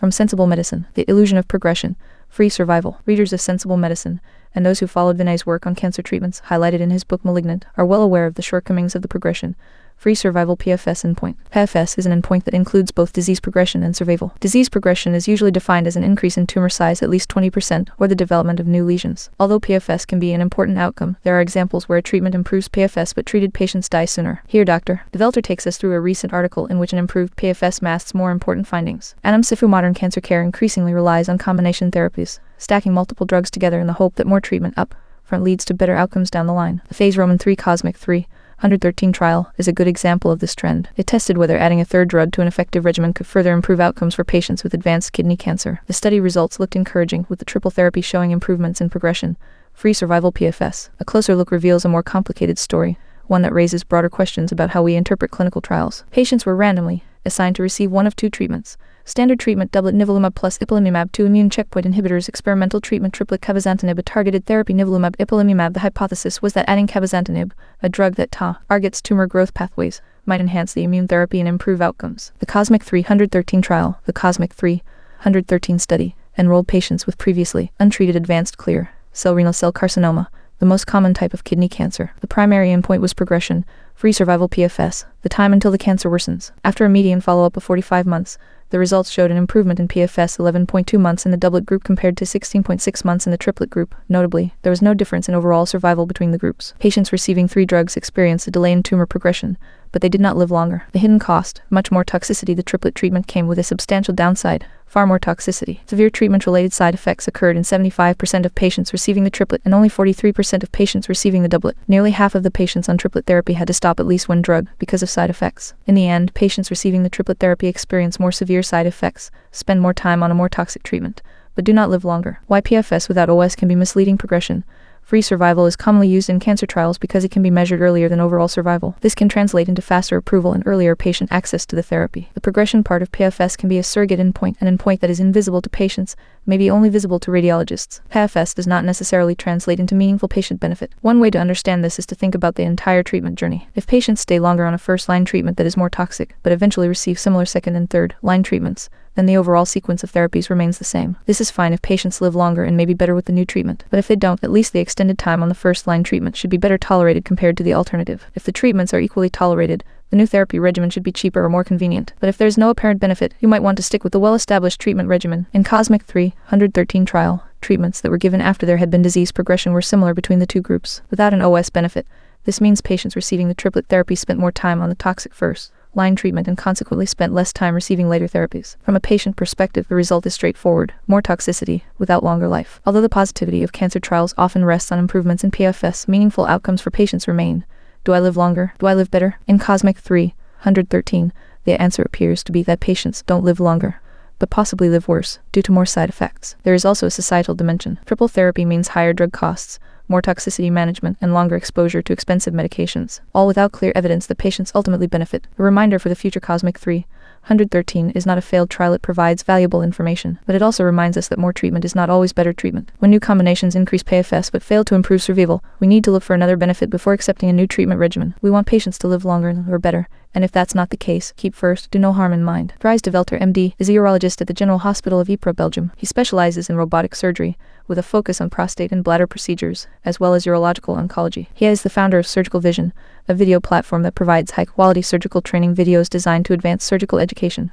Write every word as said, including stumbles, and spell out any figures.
From Sensible Medicine, The Illusion of Progression, Free Survival. Readers of Sensible Medicine, and those who followed Vinay's work on cancer treatments highlighted in his book Malignant, are well aware of the shortcomings of the progression free survival P F S endpoint. P F S is an endpoint that includes both disease progression and survival. Disease progression is usually defined as an increase in tumor size at least twenty percent or the development of new lesions. Although P F S can be an important outcome, there are examples where a treatment improves P F S but treated patients die sooner. Here Doctor Develter takes us through a recent article in which an improved P F S masks more important findings. Anam Sifu. Modern cancer care increasingly relies on combination therapies, stacking multiple drugs together in the hope that more treatment up front leads to better outcomes down the line. The Phase Roman three Cosmic three one thirteen trial is a good example of this trend. It tested whether adding a third drug to an effective regimen could further improve outcomes for patients with advanced kidney cancer. The study results looked encouraging, with the triple therapy showing improvements in progression free survival P F S. A closer look reveals a more complicated story, one that raises broader questions about how we interpret clinical trials. Patients were randomly assigned to receive one of two treatments: standard treatment doublet nivolumab plus ipilimumab, two immune checkpoint inhibitors; experimental treatment triplet cabozantinib, a targeted therapy nivolumab ipilimumab. The hypothesis was that adding cabozantinib, a drug that targets tumor growth pathways, might enhance the immune therapy and improve outcomes. The Cosmic three one thirteen trial, the Cosmic three one thirteen study, enrolled patients with previously untreated advanced clear cell renal cell carcinoma, the most common type of kidney cancer. The primary endpoint was progression free survival P F S, the time until the cancer worsens. After a median follow-up of forty-five months, the results showed an improvement in P F S eleven point two months in the doublet group compared to sixteen point six months in the triplet group. Notably, there was no difference in overall survival between the groups. Patients receiving three drugs experienced a delay in tumor progression, but they did not live longer. The hidden cost: much more toxicity. The triplet treatment came with a substantial downside: far more toxicity. Severe treatment-related side effects occurred in seventy-five percent of patients receiving the triplet and only forty-three percent of patients receiving the doublet. Nearly half of the patients on triplet therapy had to stop at least one drug because of side effects. In the end, patients receiving the triplet therapy experience more severe side effects, spend more time on a more toxic treatment, but do not live longer. Why P F S without O S can be misleading. Progression free survival is commonly used in cancer trials because it can be measured earlier than overall survival. This can translate into faster approval and earlier patient access to the therapy. The progression part of P F S can be a surrogate endpoint, an endpoint that is invisible to patients, maybe only visible to radiologists. P F S does not necessarily translate into meaningful patient benefit. One way to understand this is to think about the entire treatment journey. If patients stay longer on a first-line treatment that is more toxic, but eventually receive similar second and third-line treatments, then the overall sequence of therapies remains the same. This is fine if patients live longer and may be better with the new treatment, but if they don't, at least the extended time on the first-line treatment should be better tolerated compared to the alternative. If the treatments are equally tolerated, the new therapy regimen should be cheaper or more convenient. But if there is no apparent benefit, you might want to stick with the well-established treatment regimen. In Cosmic three one thirteen trial, treatments that were given after there had been disease progression were similar between the two groups, without an O S benefit. This means patients receiving the triplet therapy spent more time on the toxic first line treatment and consequently spent less time receiving later therapies. From a patient perspective, the result is straightforward: more toxicity without longer life. Although the positivity of cancer trials often rests on improvements in P F S, meaningful outcomes for patients remain. Do I live longer? Do I live better? In Cosmic three one thirteen, the answer appears to be that patients don't live longer, but possibly live worse, due to more side effects. There is also a societal dimension. Triple therapy means higher drug costs, more toxicity management, and longer exposure to expensive medications, all without clear evidence that patients ultimately benefit. A reminder for the future: Cosmic three one thirteen is not a failed trial. It provides valuable information, but it also reminds us that more treatment is not always better treatment. When new combinations increase P F S but fail to improve survival, we need to look for another benefit before accepting a new treatment regimen. We want patients to live longer or better, and if that's not the case, keep first, do no harm in mind. Dries de Velter, M D, is a urologist at the General Hospital of Ypres, Belgium. He specializes in robotic surgery, with a focus on prostate and bladder procedures, as well as urological oncology. He is the founder of Surgical Vision, a video platform that provides high-quality surgical training videos designed to advance surgical education.